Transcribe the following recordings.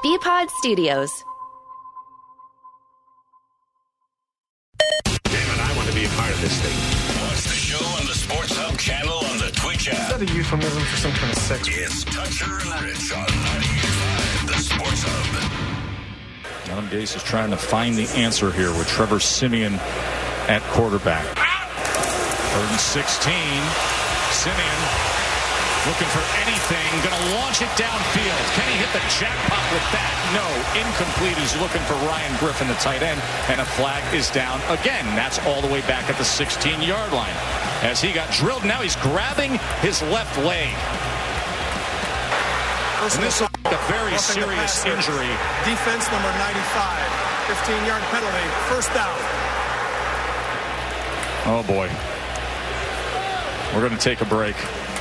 BPod Studios. Damn it, I want to be a part of this thing. Watch the show on the Sports Hub channel on the Twitch app. Is that a euphemism for some kind of sex? It's Toucher and Rich on 98.5, the Sports Hub. Adam Gase is trying to find the answer here with Trevor Siemian at quarterback. 3rd and 16. Siemian looking for anything. Going to launch it downfield. Can he hit the jackpot with that? No. Incomplete. He's looking for Ryan Griffin, the tight end. And a flag is down again. That's all the way back at the 16-yard line. As he got drilled, now he's grabbing his left leg. And this is a very serious injury. Defense number 95. 15-yard penalty. First down. Oh, boy. We're going to take a break.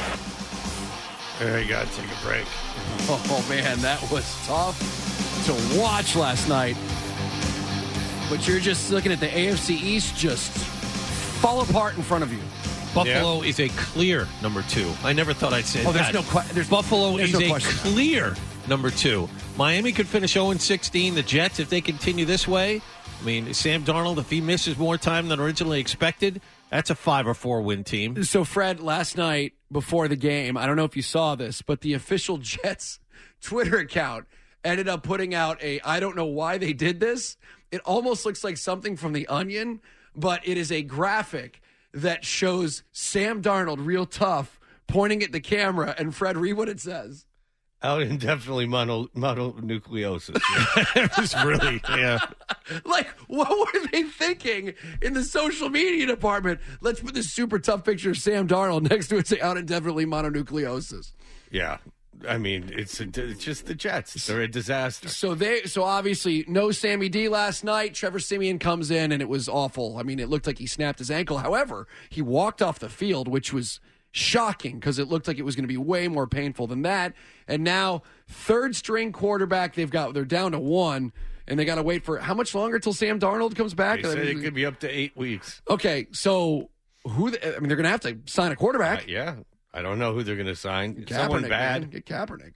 You got to take a break. Oh, man, that was tough to watch last night. But you're just looking at the AFC East just fall apart in front of you. Buffalo is a clear number 2. I never thought I'd say that. Buffalo is a clear number 2. Miami could finish 0-16. The Jets, if they continue this way, I mean, Sam Darnold, if he misses more time than originally expected, that's a 5 or 4 win team. So, Fred, last night before the game, I don't know if you saw this, but the official Jets Twitter account ended up putting out I don't know why they did this. It almost looks like something from The Onion, but it is a graphic that shows Sam Darnold real tough pointing at the camera. And Fred, read what it says. Out indefinitely mononucleosis. It was really, yeah. Like, what were they thinking in the social media department? Let's put this super tough picture of Sam Darnold next to it, say out indefinitely mononucleosis. Yeah. I mean, it's just the Jets. They're a disaster. So obviously no Sammy D last night. Trevor Siemian comes in and it was awful. I mean, it looked like he snapped his ankle. However, he walked off the field, which was shocking because it looked like it was going to be way more painful than that. And now third string quarterback, they're down to 1 and they got to wait for how much longer till Sam Darnold comes back? They said it could be up to 8 weeks. Okay. So they're going to have to sign a quarterback. Yeah. I don't know who they're going to sign. Kaepernick, someone bad. Man. Get Kaepernick.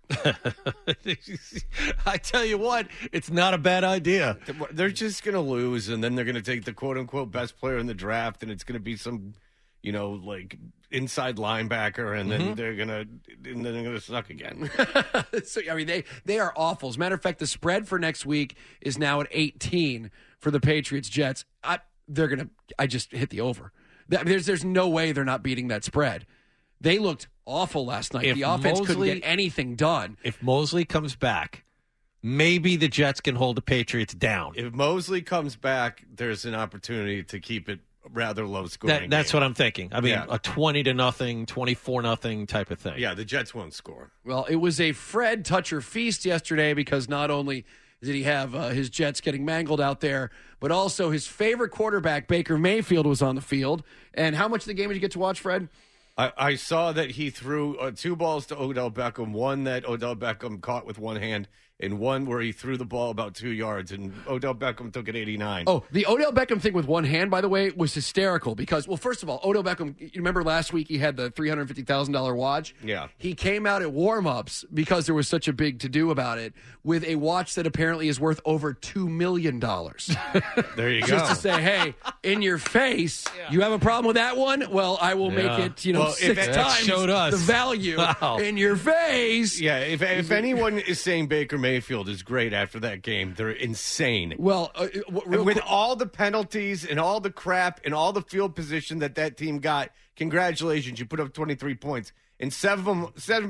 I tell you what, it's not a bad idea. They're just going to lose, and then they're going to take the quote-unquote best player in the draft, and it's going to be some, like inside linebacker, and then they're going to suck again. So, I mean, they are awful. As a matter of fact, the spread for next week is now at 18 for the Patriots-Jets. I just hit the over. There's no way they're not beating that spread. They looked awful last night. The offense couldn't get anything done. If Mosley comes back, maybe the Jets can hold the Patriots down. If Mosley comes back, there's an opportunity to keep it rather low scoring. That's what I'm thinking. I mean, a 20-0, 24-0 type of thing. Yeah, the Jets won't score. Well, it was a Fred Toucher feast yesterday because not only did he have his Jets getting mangled out there, but also his favorite quarterback, Baker Mayfield, was on the field. And how much of the game did you get to watch, Fred? I saw that he threw 2 balls to Odell Beckham, one that Odell Beckham caught with one hand, and one where he threw the ball about 2 yards, and Odell Beckham took it 89. Oh, the Odell Beckham thing with one hand, by the way, was hysterical because, well, first of all, Odell Beckham, you remember last week he had the $350,000 watch? Yeah. He came out at warm-ups because there was such a big to-do about it with a watch that apparently is worth over $2 million. There you go. Just to say, hey, in your face, you have a problem with that one? Well, I will make it, 6 times the value in your face. Yeah, if anyone is saying Baker Mayfield is great after that game, they're insane. Well, with all the penalties and all the crap and all the field position that team got, congratulations, you put up 23 points. And seven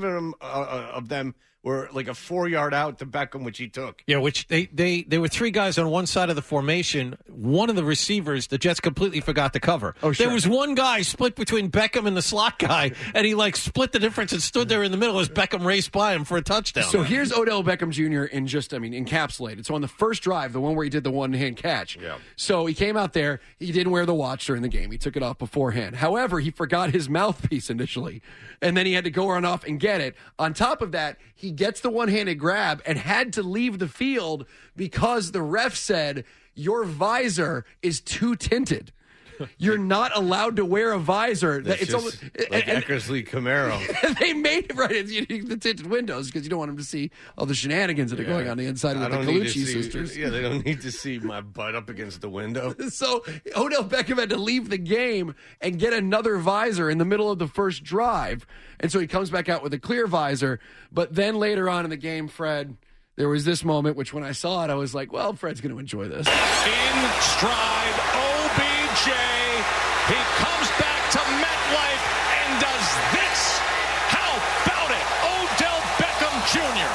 of them were like a 4-yard out to Beckham, which he took. Yeah, which they were 3 guys on one side of the formation. One of the receivers, the Jets completely forgot to cover. Oh, sure. There was one guy split between Beckham and the slot guy, and he split the difference and stood there in the middle as Beckham raced by him for a touchdown. So here's Odell Beckham Jr. encapsulated. So on the first drive, the one where he did the one-hand catch. Yeah. So he came out there. He didn't wear the watch during the game. He took it off beforehand. However, he forgot his mouthpiece initially, and then he had to go run off and get it. On top of that, he gets the one-handed grab and had to leave the field because the ref said, your visor is too tinted. you're not allowed to wear a visor. It's almost like Eckersley Camaro. They made it right. It's the tinted windows because you don't want them to see all the shenanigans that are going on the inside of the Colucci sisters. Yeah, they don't need to see my butt up against the window. So Odell Beckham had to leave the game and get another visor in the middle of the first drive. And so he comes back out with a clear visor. But then later on in the game, Fred, there was this moment, which when I saw it, I was like, well, Fred's going to enjoy this. In stride, OBJ. He comes back to MetLife and does this. How about it? Odell Beckham Jr.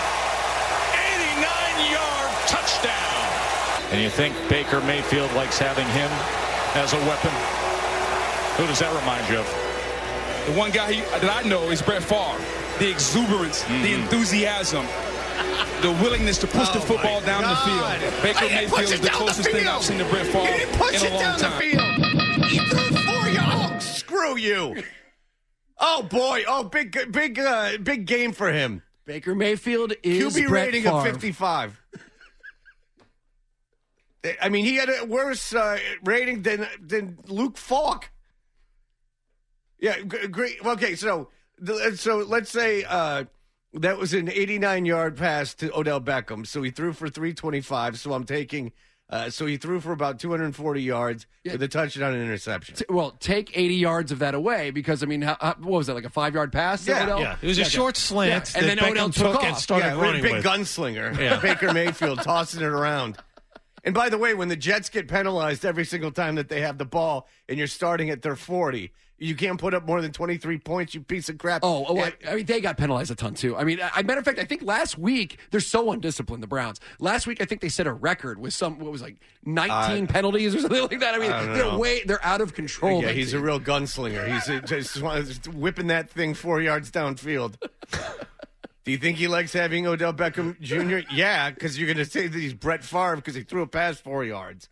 89-yard touchdown. And you think Baker Mayfield likes having him as a weapon? Who does that remind you of? The one guy that I know is Brett Favre. The exuberance, the enthusiasm, the willingness to push the football down the field. Baker Mayfield is the closest thing I've seen to Brett Favre in a long time. He threw 4 yards. Screw you. Oh, boy. Oh, big game for him. Baker Mayfield is QB Brett rating Favre. of 55. I mean, he had a worse rating than Luke Falk. Yeah, great. Okay, so let's say that was an 89-yard pass to Odell Beckham. So he threw for 325. So I'm taking. So he threw for about 240 yards with a touchdown and interception. Well, take 80 yards of that away because, I mean, what was that, like a 5-yard pass? Yeah. Odell? Yeah, it was a short slant and that then Odell Beckham took off. and started running big with. gunslinger. Baker Mayfield tossing it around. And by the way, when the Jets get penalized every single time that they have the ball and you're starting at their 40, you can't put up more than 23 points, you piece of crap. I mean, they got penalized a ton, too. I mean, matter of fact, I think last week, they're so undisciplined, the Browns. Last week, I think they set a record with 19 penalties or something like that. I mean, they're out of control. Yeah, he's a real gunslinger. He's just whipping that thing 4 yards downfield. Do you think he likes having Odell Beckham Jr.? Yeah, because you're going to say that he's Brett Favre because he threw a pass 4 yards.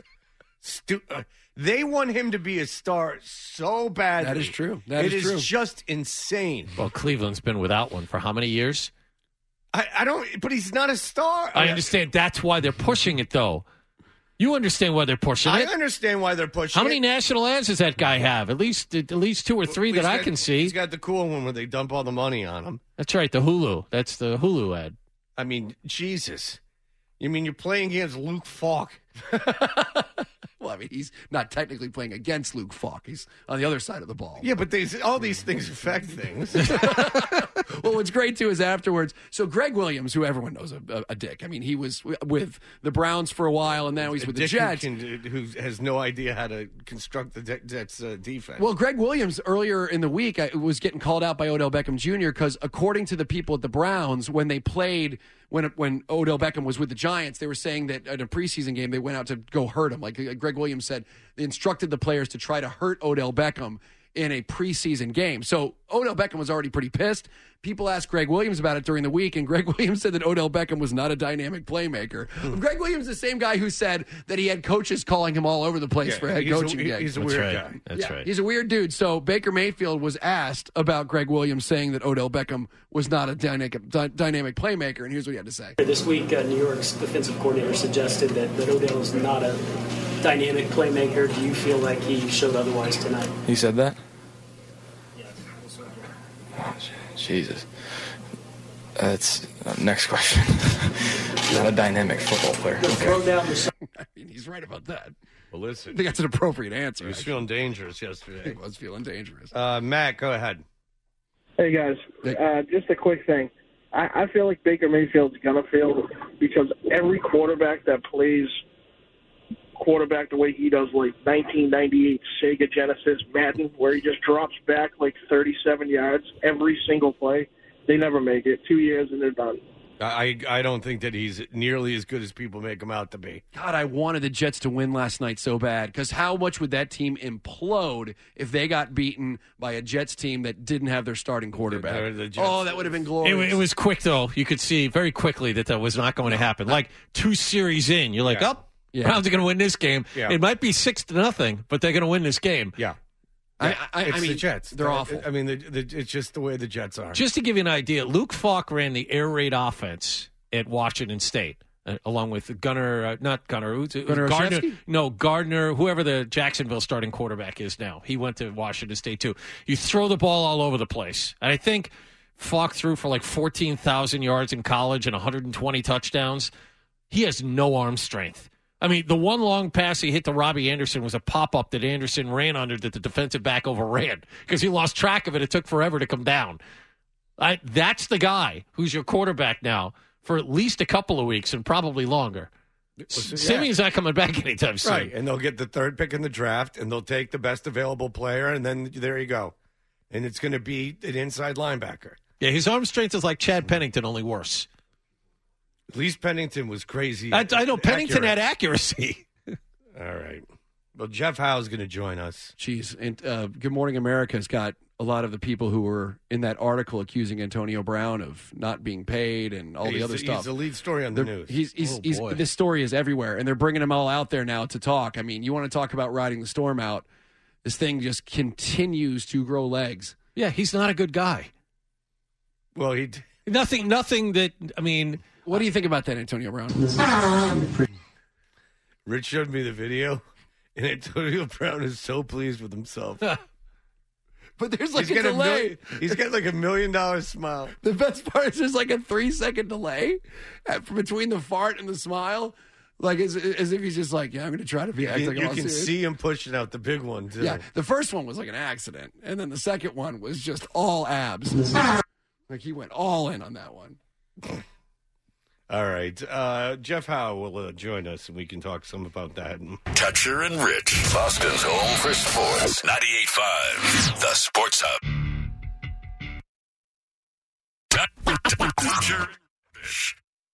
They want him to be a star so badly. That is true. It is just insane. Well, Cleveland's been without one for how many years? I don't, but he's not a star. I understand. That's why they're pushing it, though. You understand why they're pushing it. I understand why they're pushing it. How many national ads does that guy have? At least 2 or 3 that I can see. He's got the cool one where they dump all the money on him. That's right, the Hulu. That's the Hulu ad. I mean, Jesus. You mean you're playing against Luke Falk? Well, I mean, he's not technically playing against Luke Falk. He's on the other side of the ball. Yeah, but all these things affect things. Well, what's great, too, is afterwards. So Greg Williams, who everyone knows a dick. I mean, he was with the Browns for a while, and now he's with the Jets. Who has no idea how to construct the Jets' defense. Well, Greg Williams, earlier in the week, was getting called out by Odell Beckham Jr. because, according to the people at the Browns, when they played... When Odell Beckham was with the Giants, they were saying that in a preseason game, they went out to go hurt him. Like Greg Williams said, they instructed the players to try to hurt Odell Beckham in a preseason game. So Odell Beckham was already pretty pissed. People asked Greg Williams about it during the week, and Greg Williams said that Odell Beckham was not a dynamic playmaker. Greg Williams is the same guy who said that he had coaches calling him all over the place for head coaching gigs. He's a weird guy. That's right. He's a weird dude. So Baker Mayfield was asked about Greg Williams saying that Odell Beckham was not a dynamic playmaker, and here's what he had to say. This week, New York's defensive coordinator suggested that Odell is not a dynamic playmaker. Do you feel like he showed otherwise tonight? He said that? Yeah. Jesus. That's next question. Not a dynamic football player. Throw down the... I mean, he's right about that. Well, listen. I think that's an appropriate answer. He was feeling dangerous yesterday. He was feeling dangerous. Matt, go ahead. Hey, guys. Just a quick thing. I feel like Baker Mayfield's going to fail because every quarterback that plays quarterback the way he does, like 1998 Sega Genesis Madden, where he just drops back like 37 yards every single play, they never make it. 2 years and they're done. I don't think that he's nearly as good as people make him out to be. God, I wanted the Jets to win last night so bad because how much would that team implode if they got beaten by a Jets team that didn't have their starting quarterback? That would have been glorious. It was quick, though. You could see very quickly that was not going to happen. Like 2 series in, you're like, Browns are going to win this game. Yeah. It might be 6-0, but they're going to win this game. Yeah. I mean, the Jets. They're awful. I mean, it's just the way the Jets are. Just to give you an idea, Luke Falk ran the air raid offense at Washington State. along with Gunnar, not Gunnar, Gunnar Gardner. Olszewski? No, Gardner, whoever the Jacksonville starting quarterback is now. He went to Washington State, too. You throw the ball all over the place. And I think Falk threw for like 14,000 yards in college and 120 touchdowns. He has no arm strength. I mean, the one long pass he hit to Robbie Anderson was a pop-up that Anderson ran under that the defensive back overran because he lost track of it. It took forever to come down. That's the guy who's your quarterback now for at least a couple of weeks and probably longer. Simeon's not coming back anytime soon. Right, and they'll get the third pick in the draft, and they'll take the best available player, and then there you go. And it's going to be an inside linebacker. Yeah, his arm strength is like Chad Pennington, only worse. At least Pennington was crazy. I know Pennington had accuracy. All right. Well, Jeff Howe's going to join us. Jeez. And Good Morning America's got a lot of the people who were in that article accusing Antonio Brown of not being paid and all the other stuff. He's the lead story on the news. This story is everywhere, and they're bringing him all out there now to talk. I mean, you want to talk about riding the storm out. This thing just continues to grow legs. Yeah, he's not a good guy. Well, nothing that, I mean... What do you think about that, Antonio Brown? Rich showed me the video, and Antonio Brown is so pleased with himself. But there's like a delay. He's got like $1 million smile. The best part is there's like a 3-second delay between the fart and the smile. Like as if he's just like, yeah, I'm going to try to be acting like you can see him pushing out the big one, too. Yeah, the first one was like an accident, and then the second one was just all abs. Like he went all in on that one. All right. Jeff Howe will join us, and we can talk some about that. Toucher and Rich, Boston's home for sports. 98.5, the Sports Hub. Toucher and Rich.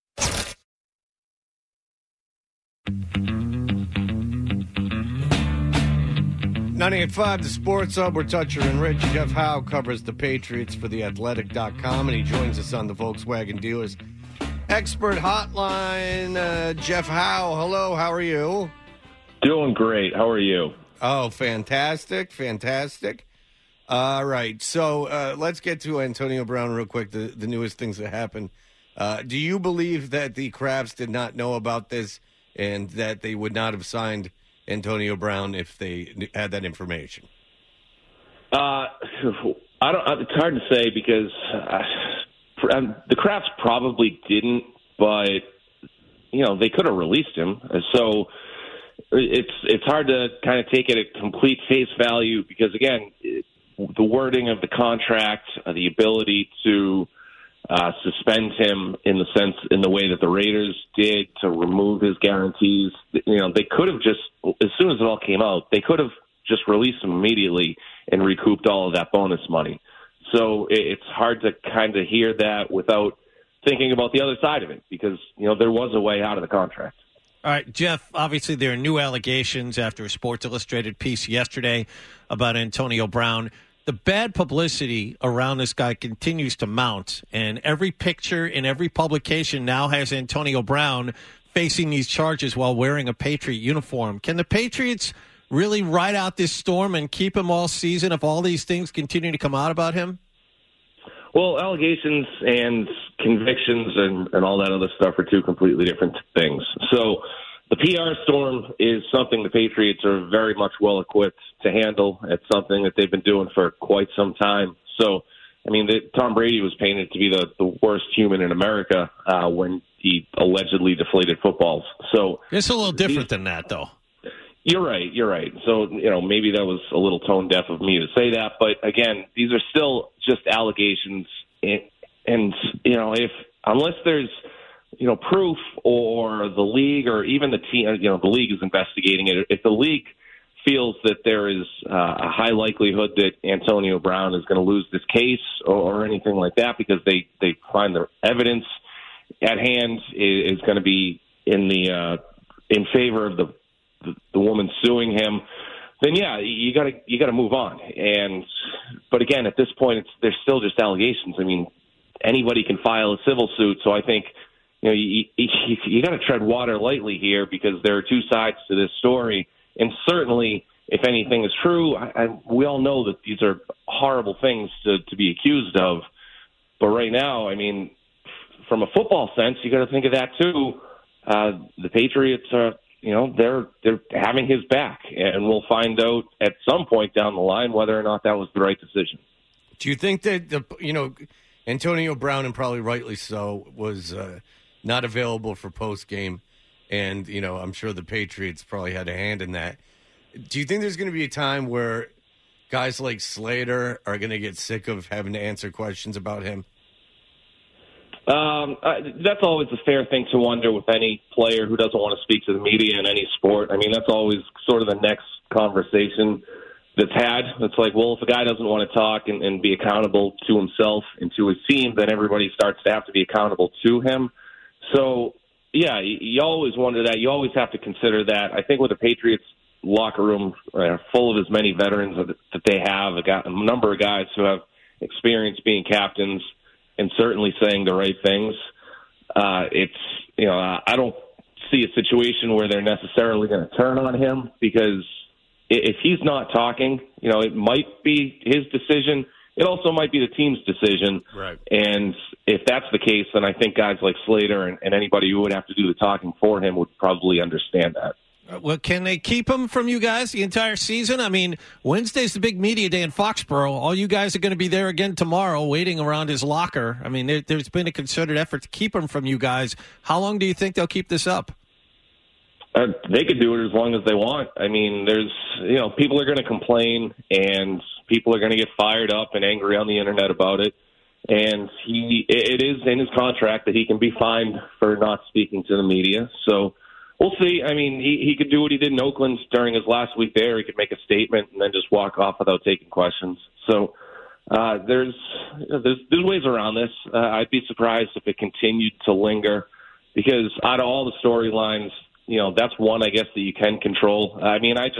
98.5, the Sports Hub. We're Toucher and Rich. Jeff Howe covers the Patriots for TheAthletic.com, and he joins us on the Volkswagen Dealers Expert Hotline. Jeff Howe, hello, how are you? Doing great. How are you? Oh, fantastic. All right, so let's get to Antonio Brown real quick, the newest things that happened. Do you believe that the Crafts did not know about this and that they would not have signed Antonio Brown if they had that information? I don't. It's hard to say because the Crafts probably didn't, but they could have released him. So it's hard to kind of take it at complete face value because again, the wording of the contract, the ability to suspend him in the way that the Raiders did to remove his guarantees. They could have just, as soon as it all came out, they could have just released him immediately and recouped all of that bonus money. So it's hard to kind of hear that without thinking about the other side of it because, there was a way out of the contract. All right, Jeff, obviously there are new allegations after a Sports Illustrated piece yesterday about Antonio Brown. The bad publicity around this guy continues to mount, and every picture in every publication now has Antonio Brown facing these charges while wearing a Patriot uniform. Can the Patriots really ride out this storm and keep him all season if all these things continue to come out about him? Well, allegations and convictions and all that other stuff are two completely different things. So the PR storm is something the Patriots are very much well equipped to handle. It's something that they've been doing for quite some time. So, Tom Brady was painted to be the worst human in America when he allegedly deflated footballs. So it's a little different than that, though. You're right. So, maybe that was a little tone deaf of me to say that. But again, these are still just allegations. And unless there's, proof or the league or even the team, the league is investigating it. If the league feels that there is a high likelihood that Antonio Brown is going to lose this case or anything like that because they find the evidence at hand is going to be in favor of the woman suing him, then yeah, you got to move on. But again, at this point, they're still just allegations. Anybody can file a civil suit. So I think you got to tread water lightly here because there are two sides to this story. And certainly, if anything is true, we all know that these are horrible things to be accused of. But right now, from a football sense, you got to think of that too. the Patriots are, they're having his back, and we'll find out at some point down the line whether or not that was the right decision. Do you think that Antonio Brown, and probably rightly so, was not available for post game, and I'm sure the Patriots probably had a hand in that. Do you think there's going to be a time where guys like Slater are going to get sick of having to answer questions about him? That's always a fair thing to wonder with any player who doesn't want to speak to the media in any sport. I mean, that's always sort of the next conversation that's had. It's like, well, if a guy doesn't want to talk and be accountable to himself and to his team, then everybody starts to have to be accountable to him. So, yeah, you always wonder that. You always have to consider that. I think with the Patriots locker room full of as many veterans that they have, a number of guys who have experience being captains and certainly saying the right things, I don't see a situation where they're necessarily going to turn on him, because if he's not talking, it might be his decision. It also might be the team's decision. Right. And if that's the case, then I think guys like Slater and anybody who would have to do the talking for him would probably understand that. Well, can they keep him from you guys the entire season? I mean, Wednesday's the big media day in Foxborough. All you guys are going to be there again tomorrow waiting around his locker. I mean, there's been a concerted effort to keep him from you guys. How long do you think they'll keep this up? They could do it as long as they want. I mean, people are going to complain, and people are going to get fired up and angry on the internet about it. And it is in his contract that he can be fined for not speaking to the media. So we'll see. I mean, he could do what he did in Oakland during his last week there. He could make a statement and then just walk off without taking questions. So there's ways around this. I'd be surprised if it continued to linger, because out of all the storylines, that's one, I guess, that you can control. I mean, I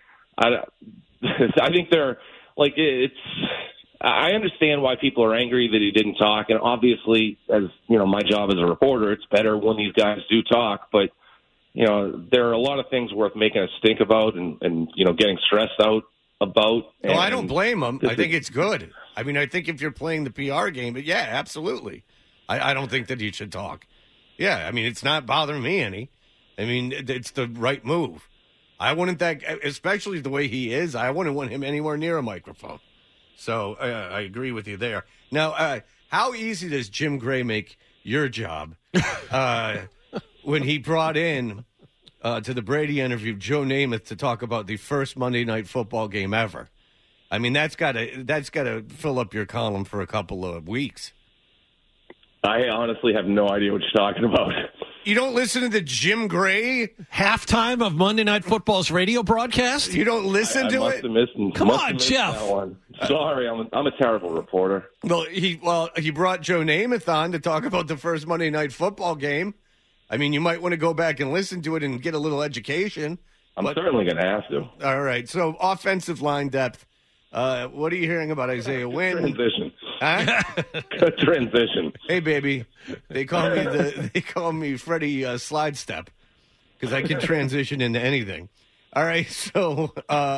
think they're like, I understand why people are angry that he didn't talk. And obviously, as my job as a reporter, it's better when these guys do talk. But, there are a lot of things worth making us think about and getting stressed out about. Well, I don't blame him. I think it's good. I mean, I think if you're playing the PR game, but yeah, absolutely. I don't think that he should talk. Yeah, I mean, it's not bothering me any. I mean, it's the right move. I wouldn't especially the way he is, I wouldn't want him anywhere near a microphone. So I agree with you there. Now, how easy does Jim Gray make your job when he brought in to the Brady interview Joe Namath to talk about the first Monday Night Football game ever? I mean, that's got to fill up your column for a couple of weeks. I honestly have no idea what you're talking about. You don't listen to the Jim Gray halftime of Monday Night Football's radio broadcast? You don't listen to it? Come on, Jeff. Sorry, I'm a terrible reporter. Well, he brought Joe Namath on to talk about the first Monday Night Football game. I mean, you might want to go back and listen to it and get a little education. I'm certainly going to have to. All right. So, offensive line depth. What are you hearing about Isaiah Wynn? Transition. Huh? Good transition. Hey, baby. They call me Freddie Slide Step, because I can transition into anything. All right. So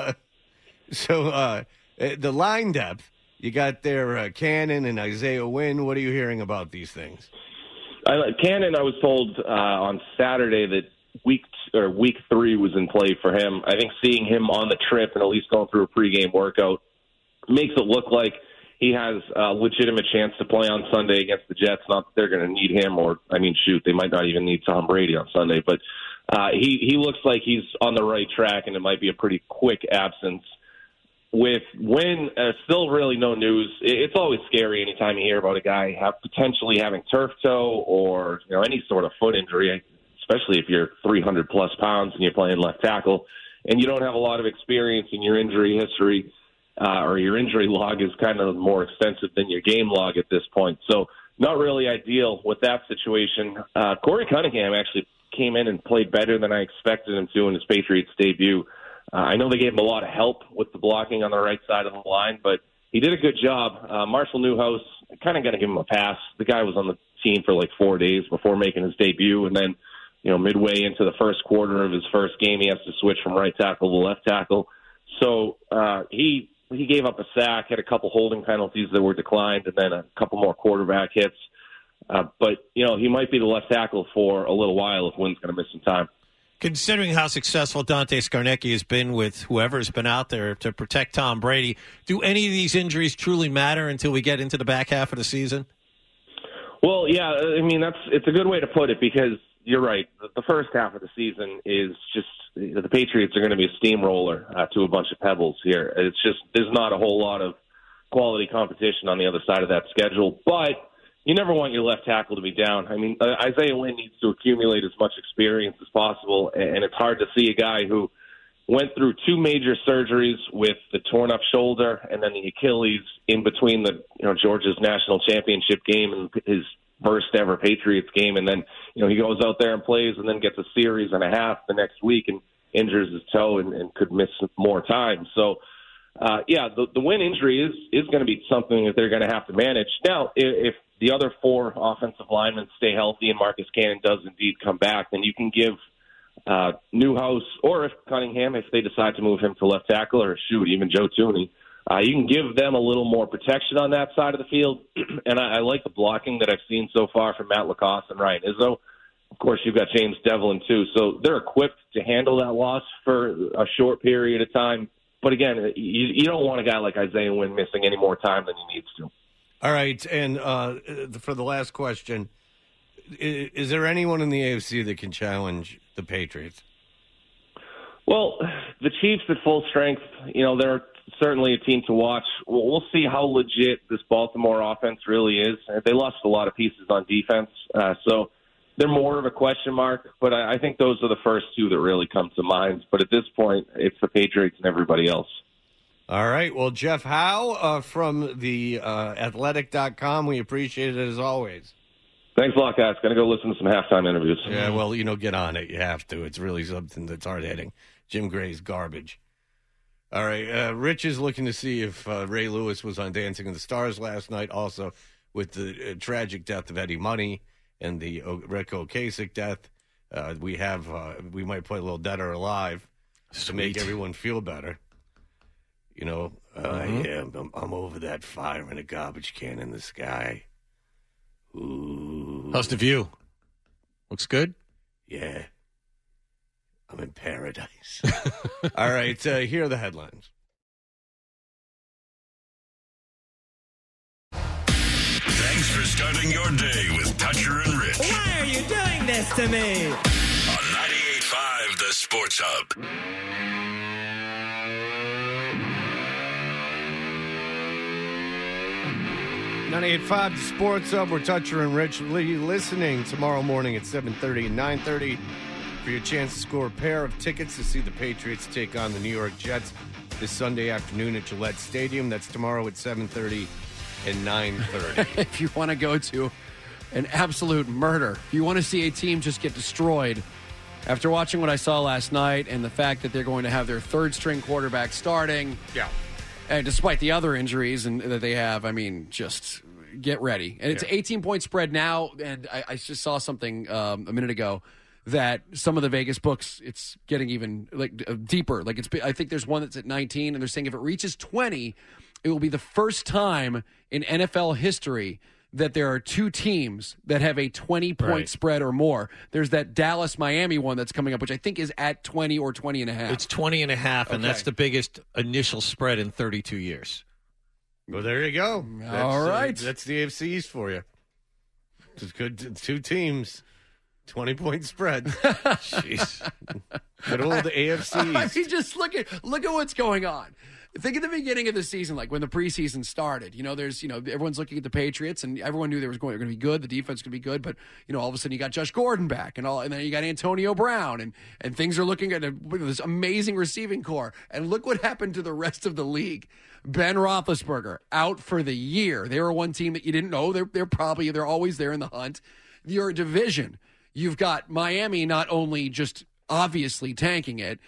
the line depth, you got there Cannon and Isaiah Wynn. What are you hearing about these things? Cannon, I was told on Saturday that week 3 was in play for him. I think seeing him on the trip and at least going through a pregame workout makes it look like he has a legitimate chance to play on Sunday against the Jets. Not that they're going to need him, they might not even need Tom Brady on Sunday. But he looks like he's on the right track, and it might be a pretty quick absence. With Wynn, still really no news. It's always scary anytime you hear about a guy potentially having turf toe or any sort of foot injury, especially if you're 300-plus pounds and you're playing left tackle, and you don't have a lot of experience in your injury history, or your injury log is kind of more extensive than your game log at this point. So not really ideal with that situation. Corey Cunningham actually came in and played better than I expected him to in his Patriots debut. I know they gave him a lot of help with the blocking on the right side of the line, but he did a good job. Marshall Newhouse, kind of got to give him a pass. The guy was on the team for like 4 days before making his debut, and then midway into the first quarter of his first game, he has to switch from right tackle to left tackle. So he gave up a sack, had a couple holding penalties that were declined, and then a couple more quarterback hits. But, he might be the left tackle for a little while if Wynn's going to miss some time. Considering how successful Dante Scarnecchia has been with whoever's been out there to protect Tom Brady, do any of these injuries truly matter until we get into the back half of the season? Well, yeah, it's a good way to put it because you're right. The first half of the season is just the Patriots are going to be a steamroller to a bunch of pebbles here. It's just there's not a whole lot of quality competition on the other side of that schedule, but you never want your left tackle to be down. Isaiah Wynn needs to accumulate as much experience as possible, and it's hard to see a guy who went through 2 major surgeries with the torn-up shoulder and then the Achilles in between the Georgia's national championship game and his first-ever Patriots game, and then he goes out there and plays and then gets a series and a half the next week and injures his toe and could miss more time. So, the Wynn injury is going to be something that they're going to have to manage. Now, if the other 4 offensive linemen stay healthy and Marcus Cannon does indeed come back, then you can give Newhouse or if Cunningham, if they decide to move him to left tackle, or even Joe Thuney, you can give them a little more protection on that side of the field. And I like the blocking that I've seen so far from Matt Lacoste and Ryan Izzo. Of course, you've got James Devlin, too. So they're equipped to handle that loss for a short period of time. But again, you don't want a guy like Isaiah Wynn missing any more time than he needs to. All right, and for the last question, is there anyone in the AFC that can challenge the Patriots? Well, the Chiefs at full strength, they're certainly a team to watch. We'll see how legit this Baltimore offense really is. They lost a lot of pieces on defense, so they're more of a question mark. But I think those are the first 2 that really come to mind. But at this point, it's the Patriots and everybody else. All right. Well, Jeff Howe from the athletic.com, we appreciate it as always. Thanks a lot, guys. Going to go listen to some halftime interviews. Yeah, well, get on it. You have to. It's really something that's hard-hitting. Jim Gray's garbage. All right. Rich is looking to see if Ray Lewis was on Dancing with the Stars last night, also with the tragic death of Eddie Money and the Retko Kasich death. We might play a little Dead or Alive to make everyone feel better. I'm over that fire in a garbage can in the sky. Ooh. How's the view? Looks good? Yeah. I'm in paradise. All right, here are the headlines. Thanks for starting your day with Toucher and Rich. Why are you doing this to me? On 98.5 The Sports Hub. 98.5 The Sports Hub. We're Toucher and Rich. Listening tomorrow morning at 7:30 and 9:30 for your chance to score a pair of tickets to see the Patriots take on the New York Jets this Sunday afternoon at Gillette Stadium. That's tomorrow at 7:30 and 9:30. If you want to go to an absolute murder, if you want to see a team just get destroyed, after watching what I saw last night and the fact that they're going to have their third-string quarterback starting, and despite the other injuries that they have, just get ready. And it's an 18-point spread now, and I just saw something a minute ago that some of the Vegas books, it's getting even deeper. I think there's one that's at 19, and they're saying if it reaches 20, it will be the first time in NFL history that there are 2 teams that have a 20-point spread or more. There's that Dallas-Miami one that's coming up, which I think is at 20 or 20 and a half. It's 20 and a half, and that's the biggest initial spread in 32 years. Well, there you go. All right. That's the AFC East for you. It's good. 2 teams, 20-point spread. Jeez. Good old AFC East. Just look at what's going on. Think at the beginning of the season, like when the preseason started. There's everyone's looking at the Patriots, and everyone knew they were going to be good. The defense could be good, but all of a sudden you got Josh Gordon back, and then you got Antonio Brown, and things are looking at this amazing receiving core. And look what happened to the rest of the league. Ben Roethlisberger out for the year. They were one team that you didn't know. They're always there in the hunt. Your division, you've got Miami not only just obviously tanking it.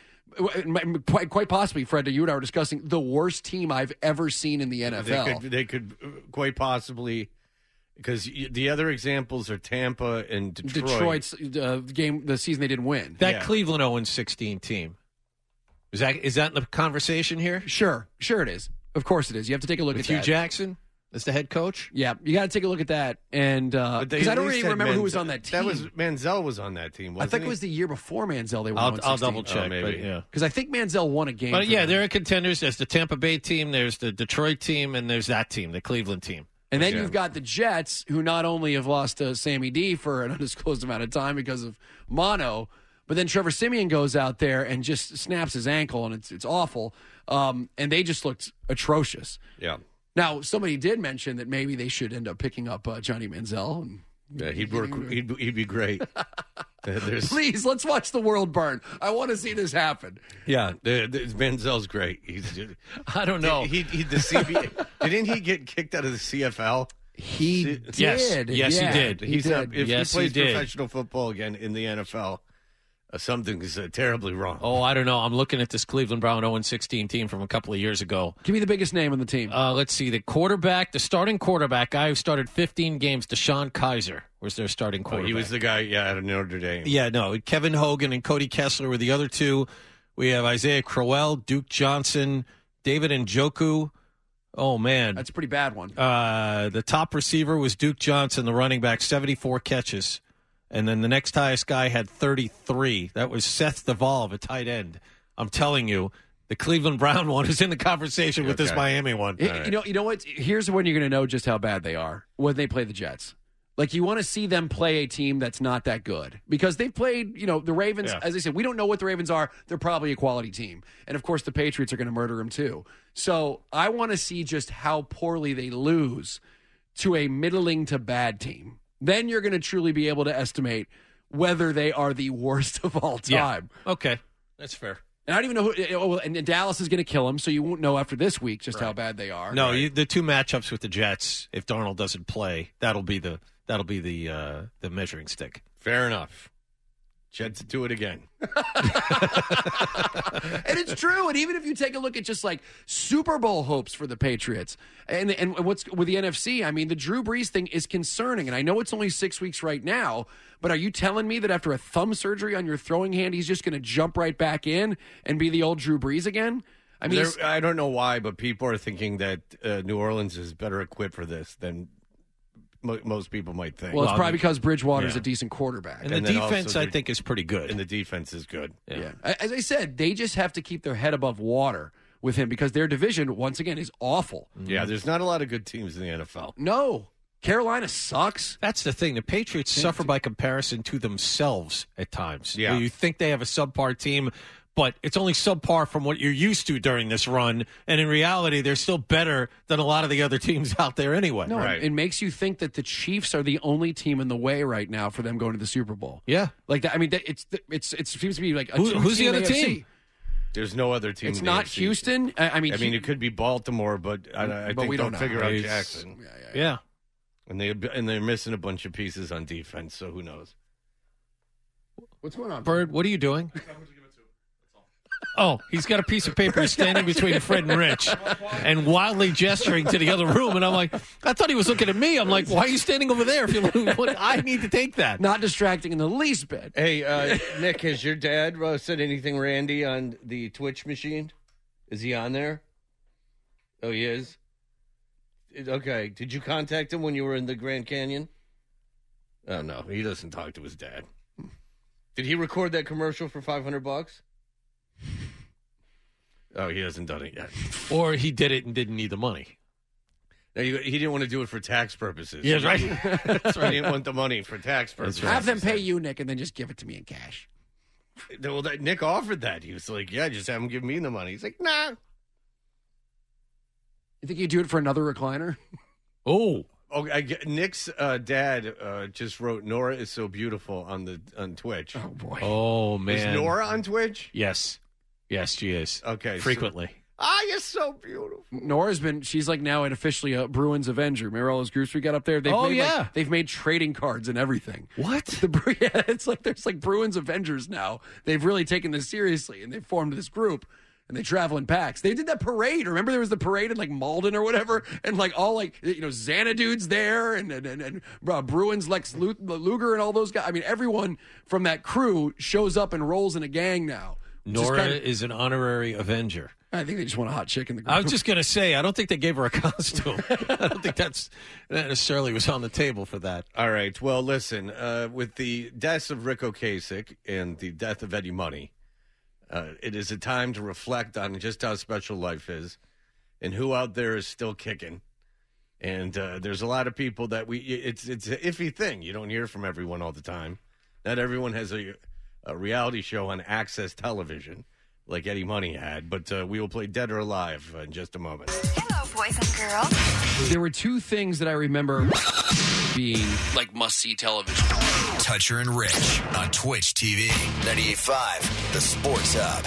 Quite possibly, Fred, you and I were discussing the worst team I've ever seen in the NFL. They could quite possibly, because the other examples are Tampa and Detroit. Detroit's the season they didn't win. That Cleveland 0-16 team. Is that in the conversation here? Sure it is. Of course it is. You have to take a look at Hugh that. Jackson? as the head coach. Yeah, you got to take a look at that. And because I don't really remember who was on that team. That was Manziel was on that team. Wasn't I think it was the year before Manziel. They won. I'll double check, but yeah, because I think Manziel won a game. But yeah, there are contenders. There's the Tampa Bay team, there's the Detroit team, and there's that team, the Cleveland team. And then you've got the Jets, who not only have lost Sammy D for an undisclosed amount of time because of mono, but then Trevor Siemian goes out there and just snaps his ankle, and it's awful. And they just looked atrocious. Yeah. Now, somebody did mention that maybe they should end up picking up Johnny Manziel. And yeah, he'd work. He'd be great. Please, let's watch the world burn. I want to see this happen. Yeah, Manziel's great. I don't know. The CBA. Didn't he get kicked out of the CFL? He did. Yes, he did. If he plays he did. professional football again in the NFL, something's terribly wrong. Oh, I don't know. I'm looking at this Cleveland Brown 0-16 team from a couple of years ago. Give me the biggest name on the team. Let's see. The starting quarterback, guy who started 15 games, Deshaun Kaiser, was their starting quarterback. He was the guy, out of Notre Dame. Yeah, no. Kevin Hogan and Cody Kessler were the other two. We have Isaiah Crowell, Duke Johnson, David Njoku. Oh, man. That's a pretty bad one. The top receiver was Duke Johnson, the running back, 74 catches. And then the next highest guy had 33. That was Seth Duvall, a tight end. I'm telling you, the Cleveland Brown one is in the conversation with this Miami one. You know what? Here's when you're going to know just how bad they are, when they play the Jets. Like, you want to see them play a team that's not that good. Because they've played, the Ravens, as I said, we don't know what the Ravens are. They're probably a quality team. And, of course, the Patriots are going to murder them, too. So I want to see just how poorly they lose to a middling to bad team. Then you're going to truly be able to estimate whether they are the worst of all time. Yeah. Okay, that's fair. And I don't even know who. And Dallas is going to kill them, so you won't know after this week just how bad they are. No, the two matchups with the Jets, if Darnold doesn't play, that'll be the measuring stick. Fair enough. Jets do it again. And it's true. And even if you take a look at just like Super Bowl hopes for the Patriots and what's with the NFC, I mean, the Drew Brees thing is concerning. And I know it's only 6 weeks right now, but are you telling me that after a thumb surgery on your throwing hand, he's just going to jump right back in and be the old Drew Brees again? I mean, I don't know why, but people are thinking that New Orleans is better equipped for this than most people might think. Well, it's probably because Bridgewater's a decent quarterback. And the defense, I think, is pretty good. And the defense is good. Yeah. As I said, they just have to keep their head above water with him because their division, once again, is awful. Yeah, there's not a lot of good teams in the NFL. No. Carolina sucks. That's the thing. The Patriots suffer by comparison to themselves at times. Yeah. You think they have a subpar team, but it's only subpar from what you're used to during this run. And in reality, they're still better than a lot of the other teams out there anyway. No, it makes you think that the Chiefs are the only team in the way right now for them going to the Super Bowl. Yeah. Like that. I mean, it seems to be like who's the other team? There's no other team. It's not Houston. I mean, it could be Baltimore, but I think they'll figure out Jackson. Yeah. And they're missing a bunch of pieces on defense, so who knows? What's going on, Bird? What are you doing? Oh, he's got a piece of paper standing between Fred and Rich and wildly gesturing to the other room. And I'm like, I thought he was looking at me. I'm like, why are you standing over there? I need to take that. Not distracting in the least bit. Hey, Nick, has your dad said anything, Randy, on the Twitch machine? Is he on there? Oh, he is? Okay. Did you contact him when you were in the Grand Canyon? Oh, no. He doesn't talk to his dad. Did he record that commercial for $500? Oh, he hasn't done it yet. Or he did it and didn't need the money. No, he didn't want to do it for tax purposes. Yeah, right. That's right. He didn't want the money for tax purposes. Have them pay you, Nick, and then just give it to me in cash. Well, Nick offered that. He was like, yeah, just have him give me the money. He's like, nah. You think you'd do it for another recliner? Oh. Nick's dad just wrote "Nora is so beautiful" on Twitch. Oh boy! Oh man! Is Nora on Twitch? Yes, she is. Okay, frequently. You're so beautiful. Nora's she's like now officially a Bruins Avenger. Remember all those groups we got up there? They've made trading cards and everything. What? It's like there's like Bruins Avengers now. They've really taken this seriously and they've formed this group. And they travel in packs. They did that parade. Remember there was the parade in like Malden or whatever? And like all Xanadude's there and Bruins, Lex Luger and all those guys. I mean, everyone from that crew shows up and rolls in a gang now. Nora is an honorary Avenger. I think they just want a hot chick in the group. I was just going to say, I don't think they gave her a costume. I don't think that necessarily was on the table for that. All right. Well, listen, with the deaths of Rick Ocasek and the death of Eddie Money, it is a time to reflect on just how special life is and who out there is still kicking. And there's a lot of people that it's an iffy thing. You don't hear from everyone all the time. Not everyone has a reality show on Access Television like Eddie Money had, but we will play Dead or Alive in just a moment. Hello, boys and girls. There were two things that I remember being like must-see television. Toucher and Rich on Twitch TV. 98.5, The Sports Hub.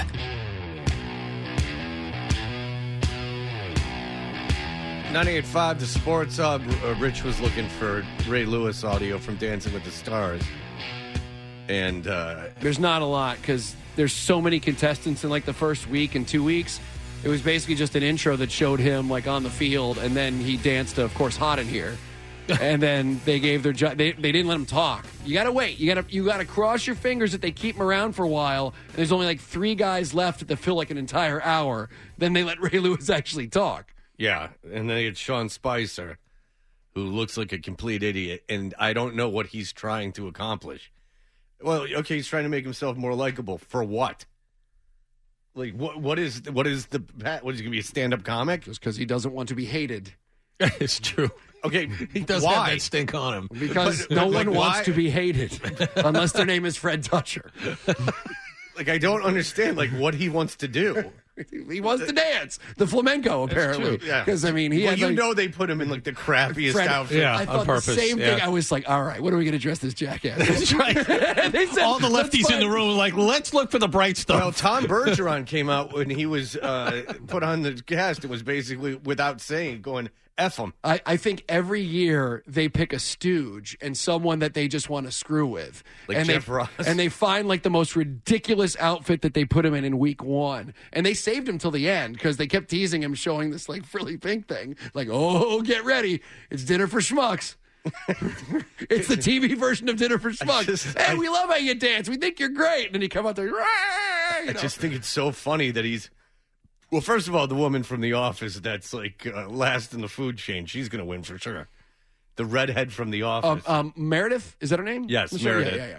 98.5, The Sports Hub. Rich was looking for Ray Lewis audio from Dancing with the Stars. And there's not a lot because there's so many contestants in like the first week and 2 weeks. It was basically just an intro that showed him like on the field, and then he danced to, of course, Hot in Here. And then they gave their job. They didn't let him talk. You got to wait. You got to cross your fingers that they keep him around for a while. And there's only like 3 guys left that fill like an entire hour. Then they let Ray Lewis actually talk. Yeah, and then it's Sean Spicer, who looks like a complete idiot, and I don't know what he's trying to accomplish. Well, okay, he's trying to make himself more likable. For what? Like, what is he going to be, a stand-up comic? Just because he doesn't want to be hated. It's true. Okay, he does have that stink on him. Because no one wants to be hated unless their name is Fred Toucher. Like, I don't understand, like, what he wants to do. He wants to dance. The flamenco, apparently. Because, I mean, he had, they put him in, like, the crappiest outfit. Yeah, I thought on purpose. The same thing. I was like, all right, what are we going to dress this jackass? That's right. They said, all the lefties in the room were like, let's look for the bright stuff. Well, Tom Bergeron came out when he was put on the cast. It was basically, without saying, going, F him. I think every year they pick a stooge and someone that they just want to screw with. Like and Jeff Ross. And they find like the most ridiculous outfit that they put him in week 1. And they saved him till the end because they kept teasing him, showing this like frilly pink thing. Like, oh, get ready. It's Dinner for Schmucks. It's the TV version of Dinner for Schmucks. We love how you dance. We think you're great. And then you come out there. I just think it's so funny that he's... Well, first of all, the woman from The Office that's like last in the food chain, she's going to win for sure. The redhead from The Office. Meredith, is that her name? Yes, Meredith. Yeah.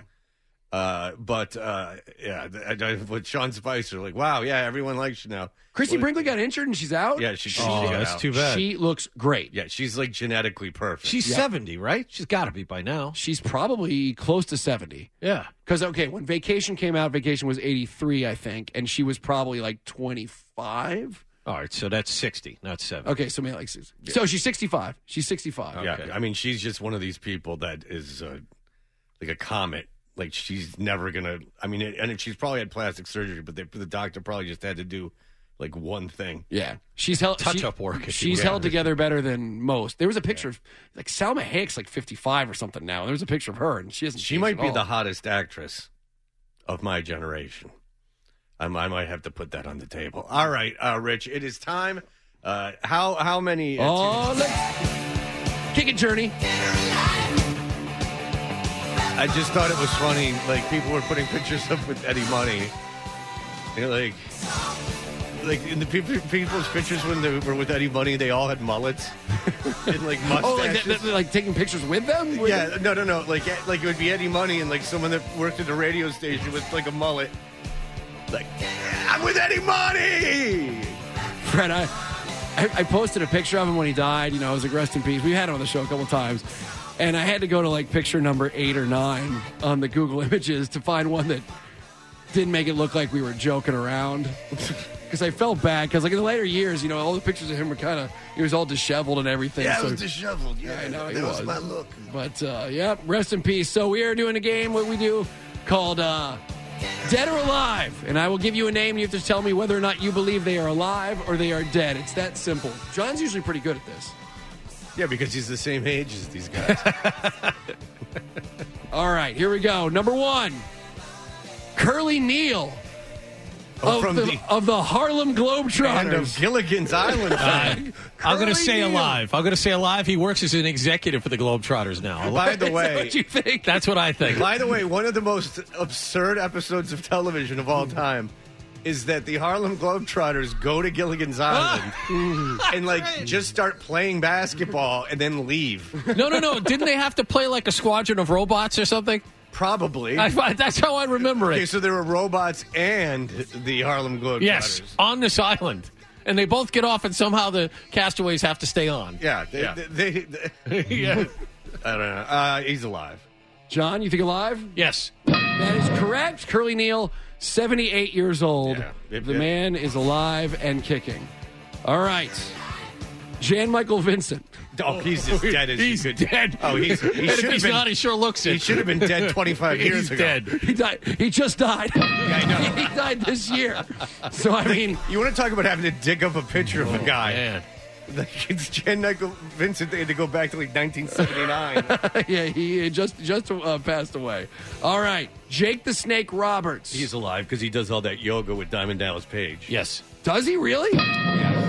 With Sean Spicer, like, wow, yeah, everyone likes you now. Christy Brinkley got injured and she's out? Yeah, she got out. That's too bad. She looks great. Yeah, she's like genetically perfect. She's 70, right? She's got to be by now. She's probably close to 70. Yeah. Because, okay, when Vacation came out, Vacation was 83, I think, and she was probably like 25. All right, so that's 60, not 70. Okay, so maybe like 60. Yeah. So she's 65. She's 65. Okay. Yeah, I mean, she's just one of these people that is like a comet. Like, she's never going to... I mean, and she's probably had plastic surgery, but the doctor probably just had to do, like, one thing. Yeah. She's held... Touch-up work. She's held together better than most. There was a picture of... Like, Salma Hayek's, like, 55 or something now. There was a picture of her, and she hasn't... She might be the hottest actress of my generation. I might have to put that on the table. All right, Rich, it is time. How many... let's kick it, Journey. I just thought it was funny. Like, people were putting pictures up with Eddie Money. They're like in the people's pictures when they were with Eddie Money, they all had mullets and like mustaches. Oh, like they're like taking pictures with them? Yeah, no. Like it would be Eddie Money and like someone that worked at a radio station with like a mullet. Like, I'm with Eddie Money. Fred, I posted a picture of him when he died. You know, I was like, rest in peace. We've had him on the show a couple times. And I had to go to like picture number 8 or 9 on the Google Images to find one that didn't make it look like we were joking around. Because I felt bad. Because like in the later years, you know, all the pictures of him were kind of, he was all disheveled and everything. Yeah, so, it was disheveled. Yeah, I know that was my look. But yeah, rest in peace. So we are doing a game, what we do, called Dead or Alive. And I will give you a name and you have to tell me whether or not you believe they are alive or they are dead. It's that simple. John's usually pretty good at this. Yeah, because he's the same age as these guys. All right, here we go. Number 1, Curly Neal of the Harlem Globetrotters. And of Gilligan's Island. I'm going to say alive. He works as an executive for the Globetrotters now. By the way, what you think? That's what I think. By the way, one of the most absurd episodes of television of all time is that the Harlem Globetrotters go to Gilligan's Island and just start playing basketball and then leave. No. Didn't they have to play like a squadron of robots or something? Probably. That's how I remember it. Okay, so there were robots and the Harlem Globetrotters. Yes, on this island. And they both get off, and somehow the castaways have to stay on. Yeah. They Yeah. I don't know. He's alive. John, you think alive? Yes. That is correct. Curly Neal, 78 years old. Yeah. The man is alive and kicking. All right. Jan Michael Vincent. Oh, he's as dead as he's you could. dead. Oh, he should have been. Not, he sure looks it. He should have been dead 25 years ago. Dead. He died. He just died. Yeah, I know. He died this year. So, I mean. You want to talk about having to dig up a picture of a guy. Man. It's Jan Michael Vincent. They had to go back to 1979. Yeah, he just passed away. All right. Jake the Snake Roberts. He's alive because he does all that yoga with Diamond Dallas Page. Yes. Does he really? Yes.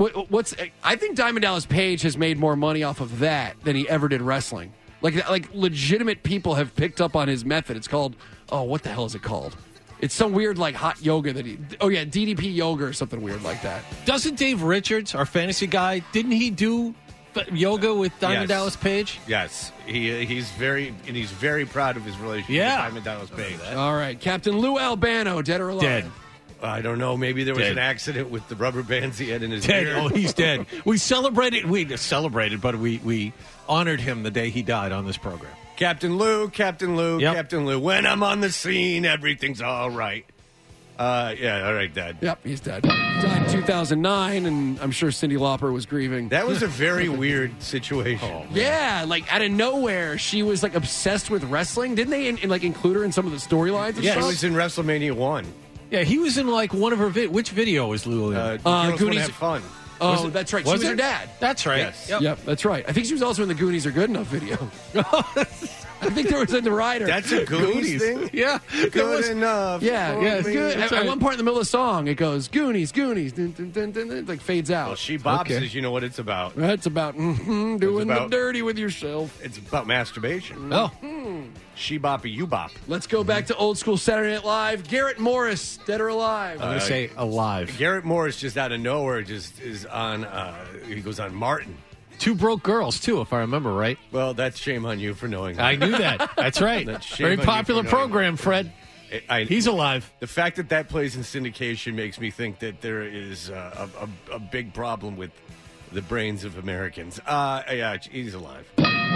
I think Diamond Dallas Page has made more money off of that than he ever did wrestling. Like legitimate people have picked up on his method. It's called, what the hell is it called? It's some weird hot yoga that DDP yoga or something weird like that. Doesn't Dave Richards, our fantasy guy, didn't he do yoga with Diamond Dallas Page? Yes. He's very proud of his relationship with Diamond Dallas Page. All right. Captain Lou Albano, dead or alive? Dead. I don't know. Maybe there was an accident with the rubber bands he had in his dead. ear. Oh, he's dead. We celebrated, but we honored him the day he died on this program. Captain Lou, Yep. Captain Lou. When I'm on the scene, everything's all right. All right, Dad. Yep, he's dead. Died in 2009, and I'm sure Cyndi Lauper was grieving. That was a very weird situation. Yeah, out of nowhere, she was obsessed with wrestling. Didn't they include her in some of the storylines? Yeah, she was in WrestleMania 1. Yeah, he was in one of her which video is Lou in? Girls Wanna Have Fun. Oh, that's right. She was her dad. That's right. Yes. Yep, that's right. I think she was also in the Goonies Are Good Enough video. I think there was in the rider. That's a Goonies thing? Yeah. Good enough. Yeah, for it's me. good. That's At right. one part in the middle of the song, it goes, Goonies, Goonies, dun, dun, dun, dun, dun, it fades out. Well, She Bops is, you know what it's about. That's about doing the dirty with yourself. It's about masturbation. Oh. She Boppy, you bop. Let's go back to old school Saturday Night Live. Garrett Morris, dead or alive? I'm going to say alive. Garrett Morris just out of nowhere just is on, he goes on Martin. Two broke girls, too, if I remember right. Well, that's shame on you for knowing that. I knew that. That's right. That's shame Very on you popular for knowing program, Fred. He's alive. The fact that plays in syndication makes me think that there is a big problem with the brains of Americans. Yeah, he's alive.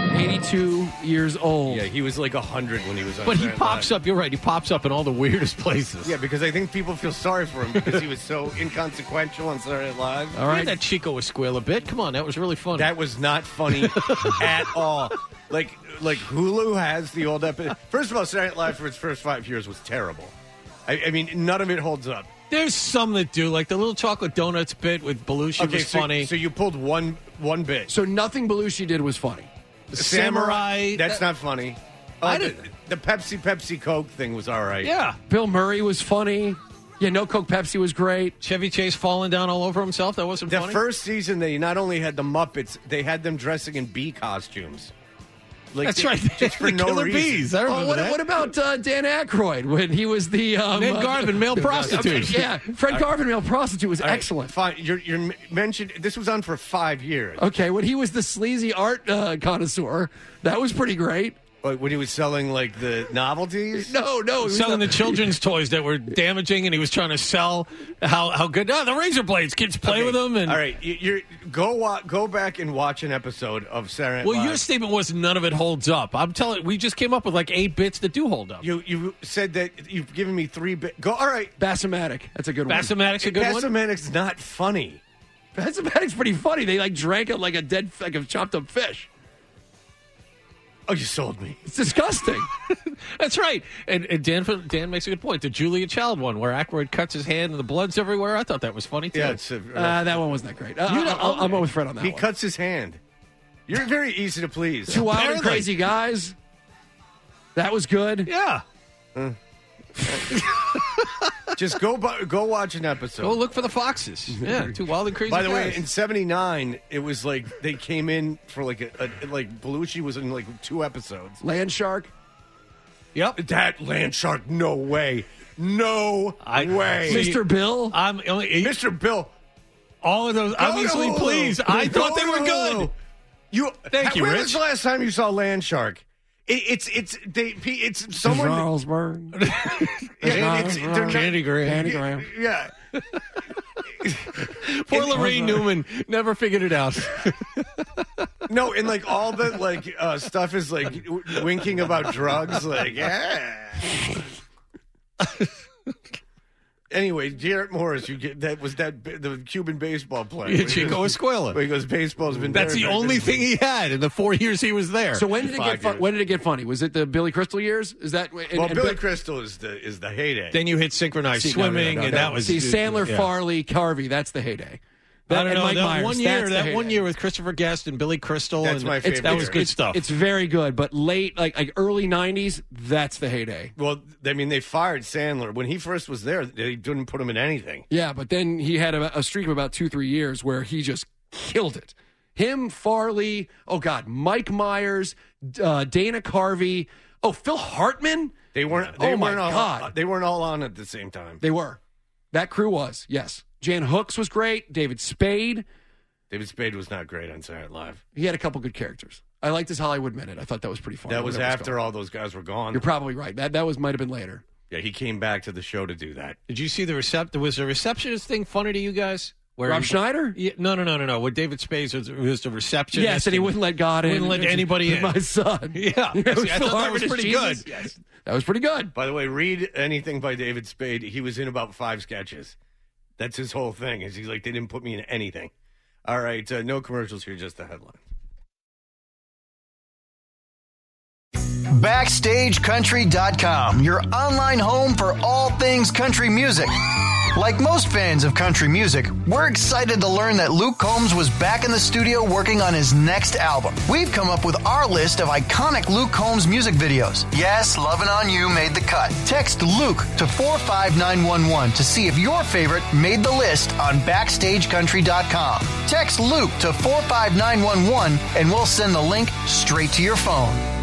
82 years old. Yeah, he was 100 when he was on But he Saturday pops Night. up, you're right, he pops up in all the weirdest places. Yeah, because I think people feel sorry for him because he was so inconsequential on Saturday Night Live. All right. That Chico was squeal a bit. Come on, that was really funny. That was not funny at all. Like Hulu has the old episode. First of all, Saturday Night Live for its first 5 years was terrible. I mean, none of it holds up. There's some that do, like the little chocolate donuts bit with Belushi was funny. So you pulled one bit. So nothing Belushi did was funny. Samurai. That's not funny. I The didn't. Pepsi Coke thing was all right. Yeah. Bill Murray was funny. Yeah, No Coke Pepsi was great. Chevy Chase falling down all over himself. That wasn't The funny. first season, they not only had the Muppets, they had them dressing in bee costumes. That's right. Just for The no Killer reason. Bees. I remember that. What about Dan Aykroyd when he was the Ned Garvin, male prostitute. Yeah, Fred Garvin, male prostitute, was All right, excellent. Fine. You're mentioned. This was on for 5 years. Okay, when he was the sleazy art connoisseur, that was pretty great. When he was selling the novelties. No, he was selling the children's toys that were damaging, and he was trying to sell how good. The razor blades, kids play with them. And all right, go back and watch an episode of Saturday Night Live. your statement was none of it holds up. I'm telling. We just came up with 8 bits that do hold up. You said that you've given me 3 bits. Go. All right, Bassomatic. That's a good one. Bassomatic's a good one. Bassomatic's not funny. Bassomatic's pretty funny. They drank it like a chopped up fish. Oh, you sold me. It's disgusting. That's right. And Dan makes a good point. The Julia Child one, where Aykroyd cuts his hand and the blood's everywhere. I thought that was funny too. Yeah, that one wasn't that great. I'm with Fred on that He one. cuts his hand. You're very easy to please. Two Wild and Crazy Guys. That was good. Yeah. Just go watch an episode. Go look for the foxes. Yeah, Two Wild and Crazy By the Guys. way, in '79, it was they came in for Belushi was in 2 episodes. Land Shark. Yep. That land shark, no way. No way. Mr. Bill? Mr. Bill. All of those, obviously, please. I thought they were good. Thank you, When Rich. was the last time you saw land shark? It's someone. Jarlsberg. Candy Graham. Yeah. Poor Lorraine Newman never figured it out. No, and like all the stuff is like winking about drugs. Like, yeah. Anyway, Jarrett Morris, the Cuban baseball player. Yeah, Chico Escuela. He goes, baseball's been. That's the only thing he had in the 4 years he was there. So when did it get funny? Was it the Billy Crystal years? Is that Billy Crystal is the heyday. Then you hit synchronized swimming, and that was Sandler, Farley, Carvey. That's the heyday. I don't know. Mike Myers, that one year with Christopher Guest and Billy Crystal. That's my favorite. That was good stuff. It's very good, but late, like early 90s, that's the heyday. Well, I mean, they fired Sandler. When he first was there, they didn't put him in anything. Yeah, but then he had a streak of about 2-3 years where he just killed it. Him, Farley, Mike Myers, Dana Carvey, Phil Hartman. They weren't all on at the same time. They were. That crew was, yes. Jan Hooks was great. David Spade. David Spade was not great on Saturday Night Live. He had a couple good characters. I liked his Hollywood Minute. I thought that was pretty fun. That was after all those guys were gone. You're probably right. That might have been later. Yeah, he came back to the show to do that. Did you see was the receptionist thing funny to you guys? Rob Schneider? Yeah, no. With David Spade was the receptionist. Yes, and he wouldn't let God in. Wouldn't let anybody in. My son. Yeah. I thought that was pretty good. Yes. That was pretty good. By the way, read anything by David Spade. He was in about 5 sketches. That's his whole thing. He's like, they didn't put me in anything. All right, no commercials here, just the headline. BackstageCountry.com, your online home for all things country music. Like most fans of country music, we're excited to learn that Luke Combs was back in the studio working on his next album. We've come up with our list of iconic Luke Combs music videos. Yes, Lovin' On You made the cut. Text Luke to 45911 to see if your favorite made the list on BackstageCountry.com. Text Luke to 45911 and we'll send the link straight to your phone.